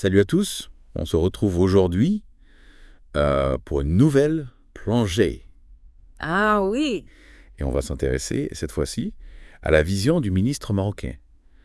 Salut à tous, on se retrouve aujourd'hui pour une nouvelle plongée. Ah oui, Et on va s'intéresser, cette fois-ci, à la vision du ministre marocain,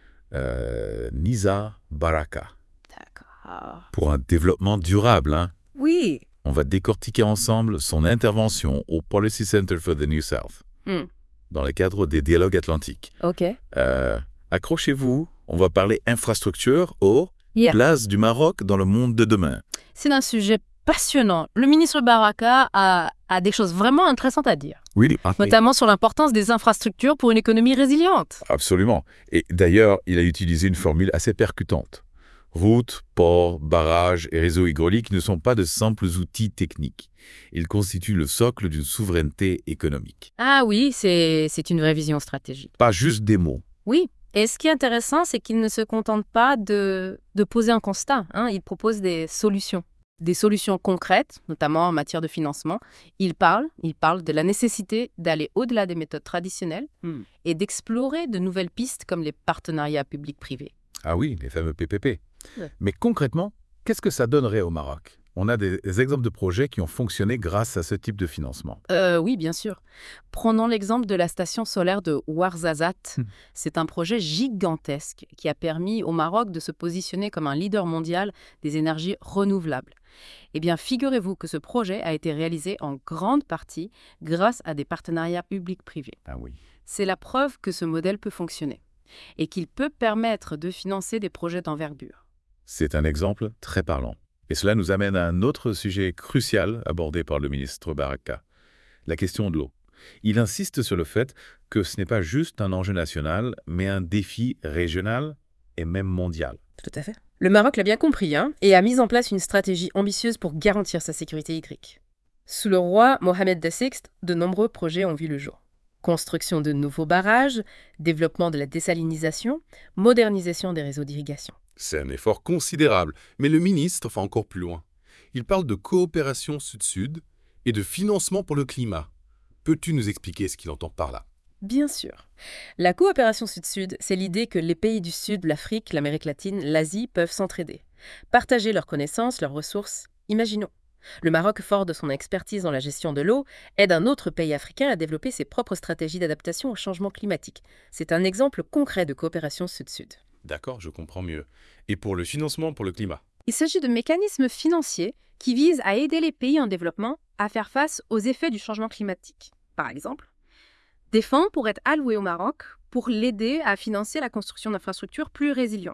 Nizar Baraka, d'accord. pour un développement durable, hein. Oui. On va décortiquer ensemble son intervention au Policy Center for the New South, Hmm. dans le cadre des dialogues atlantiques. Ok. Euh, Accrochez-vous, on va parler infrastructure aux Yeah. places du Maroc dans le monde de demain. C'est un sujet passionnant. Le ministre Baraka a des choses vraiment intéressantes à dire, Oui, notamment sur l'importance des infrastructures pour une économie résiliente. absolument. Et d'ailleurs, il a utilisé une formule assez percutante. Routes, ports, barrages et réseaux hydrauliques ne sont pas de simples outils techniques. Ils constituent le socle d'une souveraineté économique. Ah oui, c'est une vraie vision stratégique. Pas juste des mots. Oui. Et ce qui est intéressant, c'est qu'il ne se contente pas de poser un constat, hein. Il propose des solutions concrètes, notamment en matière de financement. Il parle de la nécessité d'aller au-delà des méthodes traditionnelles et d'explorer de nouvelles pistes comme les partenariats publics-privés. Ah oui, les fameux PPP. Ouais. Mais concrètement, qu'est-ce que ça donnerait au Maroc? On a des exemples de projets qui ont fonctionné grâce à ce type de financement. Oui, bien sûr. Prenons l'exemple de la station solaire de Ouarzazate. C'est un projet gigantesque qui a permis au Maroc de se positionner comme un leader mondial des énergies renouvelables. Eh bien, figurez-vous que ce projet a été réalisé en grande partie grâce à des partenariats publics-privés. Ah oui. C'est la preuve que ce modèle peut fonctionner et qu'il peut permettre de financer des projets d'envergure. C'est un exemple très parlant. Et cela nous amène à un autre sujet crucial abordé par le ministre Baraka, la question de l'eau. Il insiste sur le fait que ce n'est pas juste un enjeu national, mais un défi régional et même mondial. Tout à fait. Le Maroc l'a bien compris, hein, et a mis en place une stratégie ambitieuse pour garantir sa sécurité hydrique. Sous le roi Mohamed VI, de nombreux projets ont vu le jour. Construction de nouveaux barrages, développement de la désalinisation, modernisation des réseaux d'irrigation. C'est un effort considérable, mais le ministre va encore plus loin. Il parle de coopération sud-sud et de financement pour le climat. Peux-tu nous expliquer ce qu'il entend par là? Bien sûr. La coopération sud-sud, c'est l'idée que les pays du Sud, l'Afrique, l'Amérique latine, l'Asie peuvent s'entraider. Partager leurs connaissances, leurs ressources. Imaginons. Le Maroc, fort de son expertise dans la gestion de l'eau, aide un autre pays africain à développer ses propres stratégies d'adaptation au changement climatique. C'est un exemple concret de coopération sud-sud. D'accord, je comprends mieux. Et pour le financement pour le climat? Il s'agit de mécanismes financiers qui visent à aider les pays en développement à faire face aux effets du changement climatique. Par exemple, des fonds pourraient être alloués au Maroc pour l'aider à financer la construction d'infrastructures plus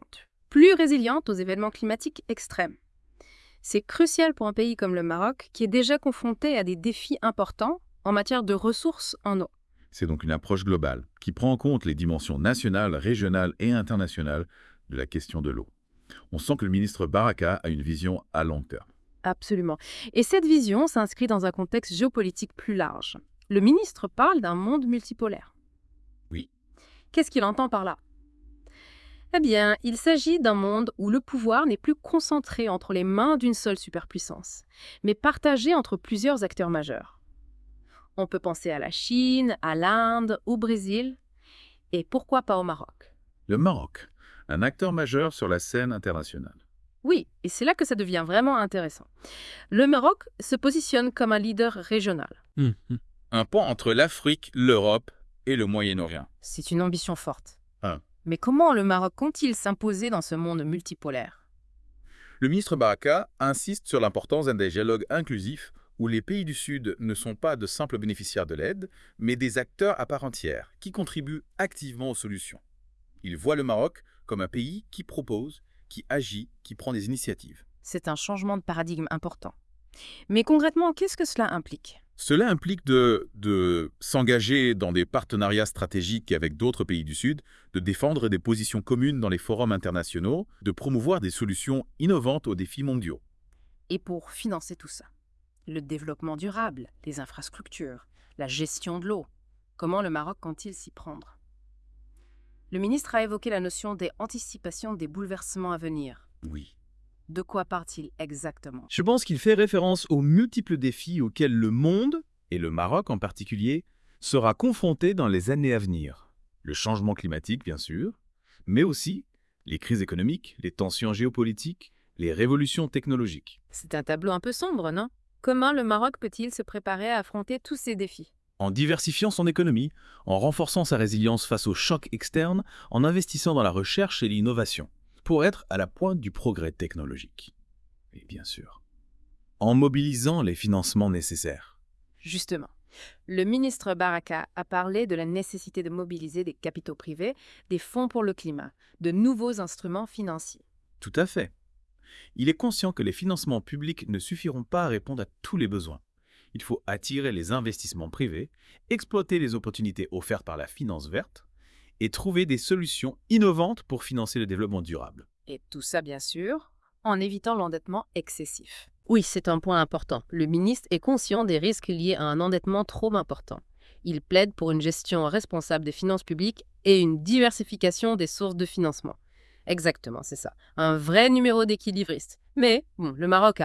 résilientes aux événements climatiques extrêmes. C'est crucial pour un pays comme le Maroc, qui est déjà confronté à des défis importants en matière de ressources en eau. C'est donc une approche globale qui prend en compte les dimensions nationales, régionales et internationales de la question de l'eau. On sent que le ministre Baraka a une vision à long terme. Absolument. Et cette vision s'inscrit dans un contexte géopolitique plus large. Le ministre parle d'un monde multipolaire. Oui. Qu'est-ce qu'il entend par là? Eh bien, il s'agit d'un monde où le pouvoir n'est plus concentré entre les mains d'une seule superpuissance, mais partagé entre plusieurs acteurs majeurs. On peut penser à la Chine, à l'Inde, au Brésil, et pourquoi pas au Maroc. Le Maroc, un acteur majeur sur la scène internationale. Oui, et c'est là que ça devient vraiment intéressant. Le Maroc se positionne comme un leader régional. Un pont entre l'Afrique, l'Europe et le Moyen-Orient. C'est une ambition forte. Ah. Mais comment le Maroc compte-t-il s'imposer dans ce monde multipolaire? Le ministre Baraka insiste sur l'importance d'un dialogue inclusif où les pays du Sud ne sont pas de simples bénéficiaires de l'aide, mais des acteurs à part entière qui contribuent activement aux solutions. Il voit le Maroc comme un pays qui propose, qui agit, qui prend des initiatives. C'est un changement de paradigme important. Mais concrètement, qu'est-ce que cela implique? Cela implique de s'engager dans des partenariats stratégiques avec d'autres pays du Sud, de défendre des positions communes dans les forums internationaux, de promouvoir des solutions innovantes aux défis mondiaux. Et pour financer tout ça, le développement durable, les infrastructures, la gestion de l'eau, comment le Maroc compte-t-il s'y prendre? Le ministre a évoqué la notion d'anticipation des bouleversements à venir. Oui. De quoi parle-t-il exactement? Je pense qu'il fait référence aux multiples défis auxquels le monde, Et le Maroc en particulier, sera confronté dans les années à venir. le changement climatique bien sûr, mais aussi Les crises économiques, les tensions géopolitiques, les révolutions technologiques. C'est un tableau un peu sombre, non? Comment le Maroc peut-il se préparer à affronter tous ces défis? En diversifiant son économie, en renforçant sa résilience face aux chocs externes, en investissant dans la recherche et l'innovation, pour être à la pointe du progrès technologique. Et bien sûr, en mobilisant les financements nécessaires. Justement, le ministre Baraka a parlé de la nécessité de mobiliser des capitaux privés, des fonds pour le climat, de nouveaux instruments financiers. Tout à fait. Il est conscient que les financements publics ne suffiront pas à répondre à tous les besoins. Il faut attirer les investissements privés, exploiter les opportunités offertes par la finance verte et trouver des solutions innovantes pour financer le développement durable. Et tout ça, bien sûr, en évitant l'endettement excessif. Oui, c'est un point important. Le ministre est conscient des risques liés à un endettement trop important. Il plaide pour une gestion responsable des finances publiques et une diversification des sources de financement. Exactement, c'est ça. Un vrai numéro d'équilibriste. Mais bon, le Maroc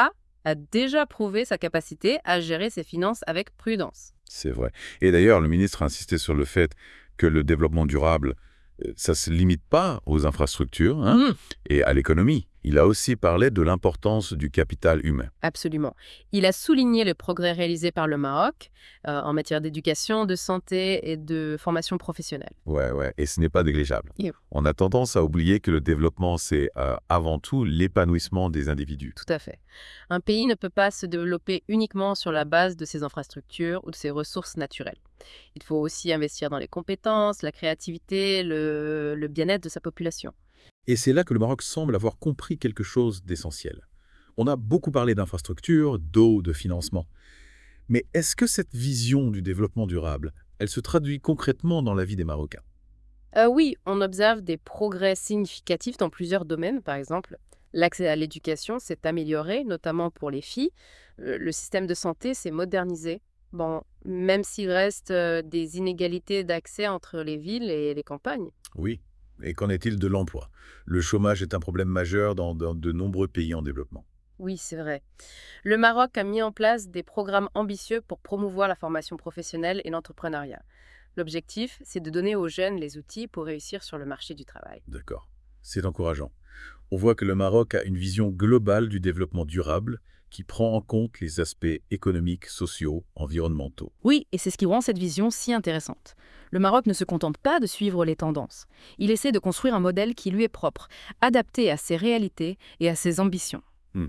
a déjà prouvé sa capacité à gérer ses finances avec prudence. C'est vrai. Et d'ailleurs, le ministre a insisté sur le fait que le développement durable, ça ne se limite pas aux infrastructures et à l'économie. Il a aussi parlé de l'importance du capital humain. Absolument. Il a souligné le progrès réalisé par le Maroc en matière d'éducation, de santé et de formation professionnelle. Ouais. Et ce n'est pas négligeable. Yeah. On a tendance à oublier que le développement, c'est avant tout l'épanouissement des individus. Tout à fait. Un pays ne peut pas se développer uniquement sur la base de ses infrastructures ou de ses ressources naturelles. Il faut aussi investir dans les compétences, la créativité, le bien-être de sa population. Et c'est là que le Maroc semble avoir compris quelque chose d'essentiel. On a beaucoup parlé d'infrastructures, d'eau, de financement. Mais est-ce que cette vision du développement durable, elle se traduit concrètement dans la vie des Marocains? Oui, on observe des progrès significatifs dans plusieurs domaines. Par exemple, l'accès à l'éducation s'est amélioré, notamment pour les filles. Le système de santé s'est modernisé. Bon, même s'il reste des inégalités d'accès entre les villes et les campagnes. Oui. Et qu'en est-il de l'emploi? Le chômage est un problème majeur dans de nombreux pays en développement. Oui, c'est vrai. Le Maroc a mis en place des programmes ambitieux pour promouvoir la formation professionnelle et l'entrepreneuriat. L'objectif, c'est de donner aux jeunes les outils pour réussir sur le marché du travail. D'accord. C'est encourageant. On voit que le Maroc a une vision globale du développement durable qui prend en compte les aspects économiques, sociaux, environnementaux. Oui, et c'est ce qui rend cette vision si intéressante. Le Maroc ne se contente pas de suivre les tendances. Il essaie de construire un modèle qui lui est propre, adapté à ses réalités et à ses ambitions.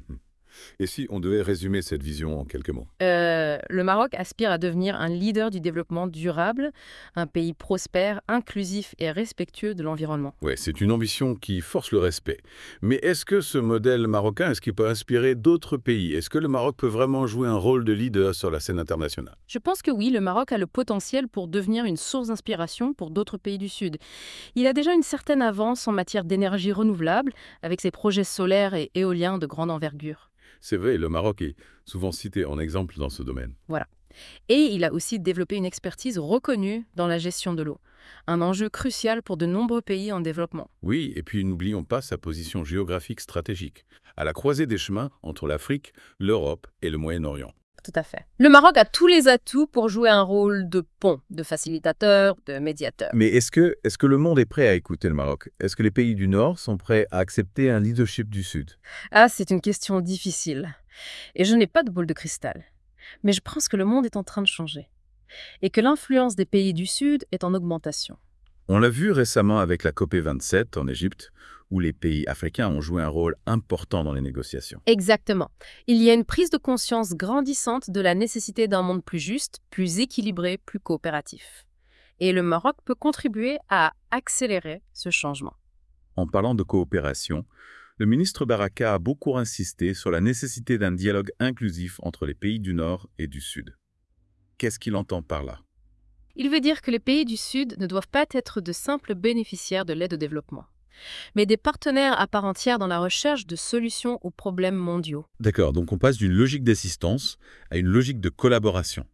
Et si on devait résumer cette vision en quelques mots? Le Maroc aspire à devenir un leader du développement durable, un pays prospère, inclusif et respectueux de l'environnement. Oui, c'est une ambition qui force le respect. Mais est-ce que ce modèle marocain, est-ce qu'il peut inspirer d'autres pays? Est-ce que le Maroc peut vraiment jouer un rôle de leader sur la scène internationale? Je pense que oui, le Maroc a le potentiel pour devenir une source d'inspiration pour d'autres pays du Sud. Il a déjà une certaine avance en matière d'énergie renouvelable, avec ses projets solaires et éoliens de grande envergure. C'est vrai, le Maroc est souvent cité en exemple dans ce domaine. Voilà. Et il a aussi développé une expertise reconnue dans la gestion de l'eau, un enjeu crucial pour de nombreux pays en développement. Oui, et puis n'oublions pas sa position géographique stratégique, à la croisée des chemins entre l'Afrique, l'Europe et le Moyen-Orient. Tout à fait. Le Maroc a tous les atouts pour jouer un rôle de pont, de facilitateur, de médiateur. Mais est-ce que le monde est prêt à écouter le Maroc? Est-ce que les pays du Nord sont prêts à accepter un leadership du Sud? Ah, c'est une question difficile. Et je n'ai pas de boule de cristal. Mais je pense que le monde est en train de changer. Et que l'influence des pays du Sud est en augmentation. On l'a vu récemment avec la COP27 en Égypte, où les pays africains ont joué un rôle important dans les négociations. Exactement. Il y a une prise de conscience grandissante de la nécessité d'un monde plus juste, plus équilibré, plus coopératif. Et le Maroc peut contribuer à accélérer ce changement. En parlant de coopération, le ministre Baraka a beaucoup insisté sur la nécessité d'un dialogue inclusif entre les pays du Nord et du Sud. Qu'est-ce qu'il entend par là? Il veut dire que les pays du Sud ne doivent pas être de simples bénéficiaires de l'aide au développement, mais des partenaires à part entière dans la recherche de solutions aux problèmes mondiaux. D'accord, donc on passe d'une logique d'assistance à une logique de collaboration.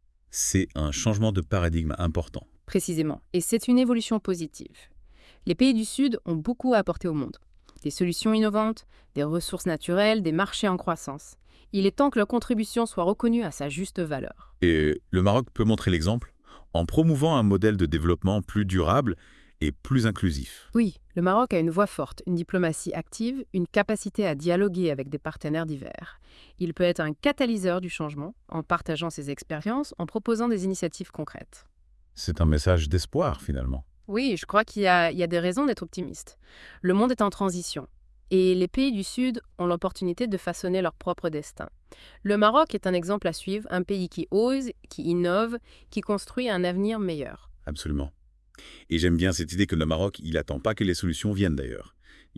C'est un changement de paradigme important. Précisément, et c'est une évolution positive. Les pays du Sud ont beaucoup à apporter au monde. Des solutions innovantes, des ressources naturelles, des marchés en croissance. Il est temps que leur contribution soit reconnue à sa juste valeur. Et le Maroc peut montrer l'exemple en promouvant un modèle de développement plus durable et plus inclusif. Oui, le Maroc a une voix forte, une diplomatie active, une capacité à dialoguer avec des partenaires divers. Il peut être un catalyseur du changement en partageant ses expériences, en proposant des initiatives concrètes. C'est un message d'espoir, finalement. Oui, je crois qu'il y a des raisons d'être optimiste. Le monde est en transition et les pays du Sud ont l'opportunité de façonner leur propre destin. Le Maroc est un exemple à suivre, un pays qui ose, qui innove, qui construit un avenir meilleur. Absolument. Et j'aime bien cette idée que le Maroc, il n'attend pas que les solutions viennent d'ailleurs.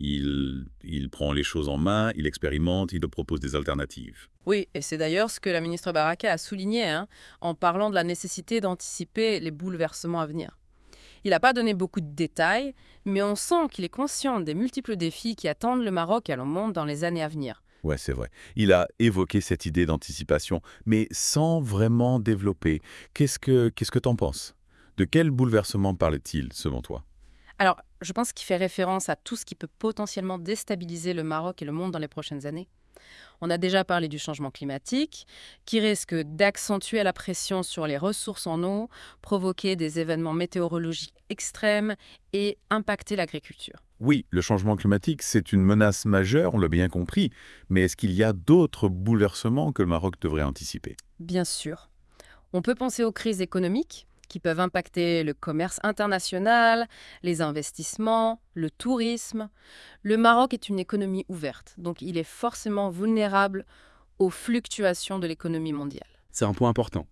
Il prend les choses en main, il expérimente, il propose des alternatives. Oui, et c'est d'ailleurs ce que la ministre Baraka a souligné en parlant de la nécessité d'anticiper les bouleversements à venir. Il n'a pas donné beaucoup de détails, mais on sent qu'il est conscient des multiples défis qui attendent le Maroc et le monde dans les années à venir. Ouais, c'est vrai. Il a évoqué cette idée d'anticipation, mais sans vraiment développer. Qu'est-ce que t'en penses? De quel bouleversement parle-t-il, selon toi? Alors, je pense qu'il fait référence à tout ce qui peut potentiellement déstabiliser le Maroc et le monde dans les prochaines années. On a déjà parlé du changement climatique, qui risque d'accentuer la pression sur les ressources en eau, provoquer des événements météorologiques extrêmes et impacter l'agriculture. Oui, le changement climatique, c'est une menace majeure, on l'a bien compris, mais est-ce qu'il y a d'autres bouleversements que le Maroc devrait anticiper? Bien sûr. On peut penser aux crises économiques qui peuvent impacter le commerce international, les investissements, le tourisme. Le Maroc est une économie ouverte, donc il est forcément vulnérable aux fluctuations de l'économie mondiale. C'est un point important.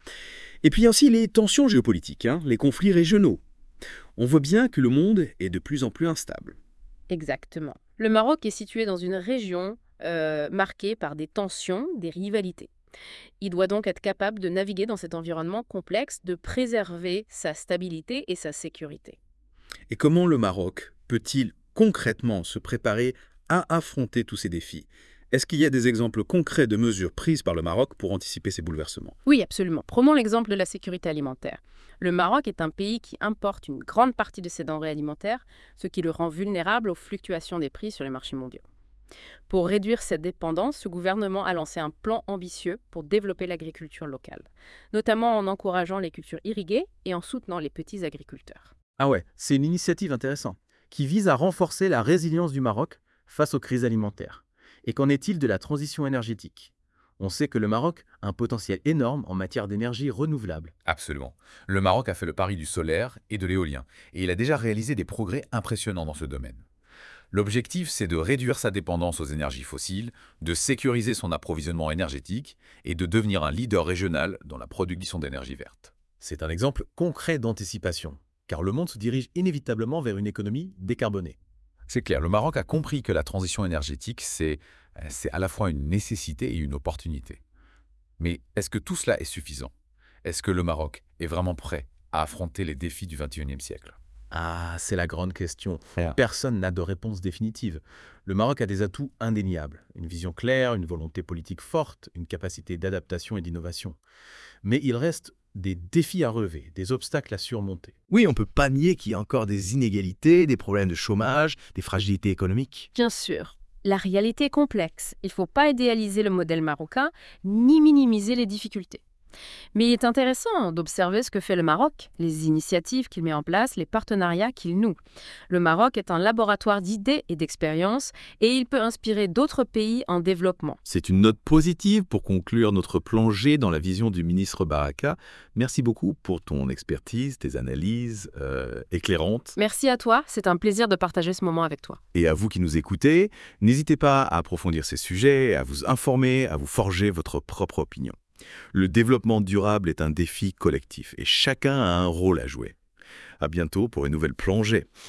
Et puis il y a aussi les tensions géopolitiques, les conflits régionaux. On voit bien que le monde est de plus en plus instable. Exactement. Le Maroc est situé dans une région marquée par des tensions, des rivalités. Il doit donc être capable de naviguer dans cet environnement complexe, de préserver sa stabilité et sa sécurité. Et comment le Maroc peut-il concrètement se préparer à affronter tous ces défis? Est-ce qu'il y a des exemples concrets de mesures prises par le Maroc pour anticiper ces bouleversements? Oui, absolument. Prenons l'exemple de la sécurité alimentaire. Le Maroc est un pays qui importe une grande partie de ses denrées alimentaires, ce qui le rend vulnérable aux fluctuations des prix sur les marchés mondiaux. Pour réduire cette dépendance, ce gouvernement a lancé un plan ambitieux pour développer l'agriculture locale, notamment en encourageant les cultures irriguées et en soutenant les petits agriculteurs. Ah ouais, c'est une initiative intéressante qui vise à renforcer la résilience du Maroc face aux crises alimentaires. Et qu'en est-il de la transition énergétique? On sait que le Maroc a un potentiel énorme en matière d'énergie renouvelable. Absolument. Le Maroc a fait le pari du solaire et de l'éolien, et il a déjà réalisé des progrès impressionnants dans ce domaine. L'objectif, c'est de réduire sa dépendance aux énergies fossiles, de sécuriser son approvisionnement énergétique et de devenir un leader régional dans la production d'énergie verte. C'est un exemple concret d'anticipation, car le monde se dirige inévitablement vers une économie décarbonée. C'est clair, le Maroc a compris que la transition énergétique, c'est à la fois une nécessité et une opportunité. Mais est-ce que tout cela est suffisant? Est-ce que le Maroc est vraiment prêt à affronter les défis du XXIe siècle? Ah, c'est la grande question. Personne n'a de réponse définitive. Le Maroc a des atouts indéniables. Une vision claire, une volonté politique forte, une capacité d'adaptation et d'innovation. Mais il reste des défis à relever, des obstacles à surmonter. Oui, on ne peut pas nier qu'il y a encore des inégalités, des problèmes de chômage, des fragilités économiques. Bien sûr, la réalité est complexe. Il ne faut pas idéaliser le modèle marocain, ni minimiser les difficultés. Mais il est intéressant d'observer ce que fait le Maroc, les initiatives qu'il met en place, les partenariats qu'il noue. Le Maroc est un laboratoire d'idées et d'expériences et il peut inspirer d'autres pays en développement. C'est une note positive pour conclure notre plongée dans la vision du ministre Baraka. Merci beaucoup pour ton expertise, tes analyses éclairantes. Merci à toi, c'est un plaisir de partager ce moment avec toi. Et à vous qui nous écoutez, n'hésitez pas à approfondir ces sujets, à vous informer, à vous forger votre propre opinion. Le développement durable est un défi collectif et chacun a un rôle à jouer. À bientôt pour une nouvelle plongée.